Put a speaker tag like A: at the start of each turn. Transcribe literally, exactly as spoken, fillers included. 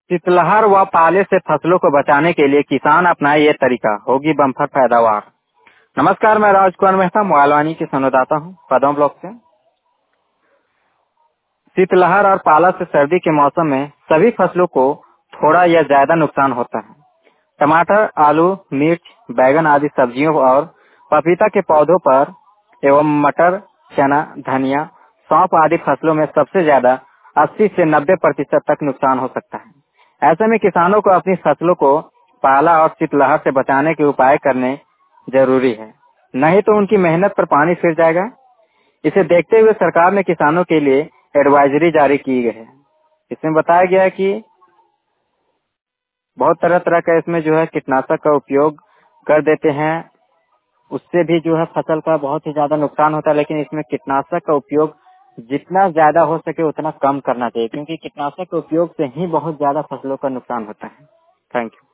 A: शीतलहर व पाले से फसलों को बचाने के लिए किसान अपनाए ये तरीका, होगी बम्पर पैदावार। नमस्कार, मैं राजकुमार मेहता मोबाइलवानी की संवाददाता हूँ पदम ब्लॉक से। शीतलहर और पाला से सर्दी के मौसम में सभी फसलों को थोड़ा या ज्यादा नुकसान होता है। टमाटर, आलू, मिर्च, बैगन आदि सब्जियों और पपीता के पौधों पर एवं मटर, चना, धनिया, सौंफ आदि फसलों में सबसे ज्यादा अस्सी से नब्बे प्रतिशत तक नुकसान हो सकता है। ऐसे में किसानों को अपनी फसलों को पाला और शीतलहर से बचाने के उपाय करने जरूरी है, नहीं तो उनकी मेहनत पर पानी फिर जाएगा। इसे देखते हुए सरकार ने किसानों के लिए एडवाइजरी जारी की गई है। इसमें बताया गया है कि बहुत तरह तरह का इसमें जो है कीटनाशक का उपयोग कर देते हैं, उससे भी जो है फसल का बहुत ही ज्यादा नुकसान होता है। लेकिन इसमें कीटनाशक का उपयोग जितना ज्यादा हो सके उतना कम करना चाहिए, क्योंकि कीटनाशक के उपयोग से ही बहुत ज्यादा फसलों का नुकसान होता है। Thank you.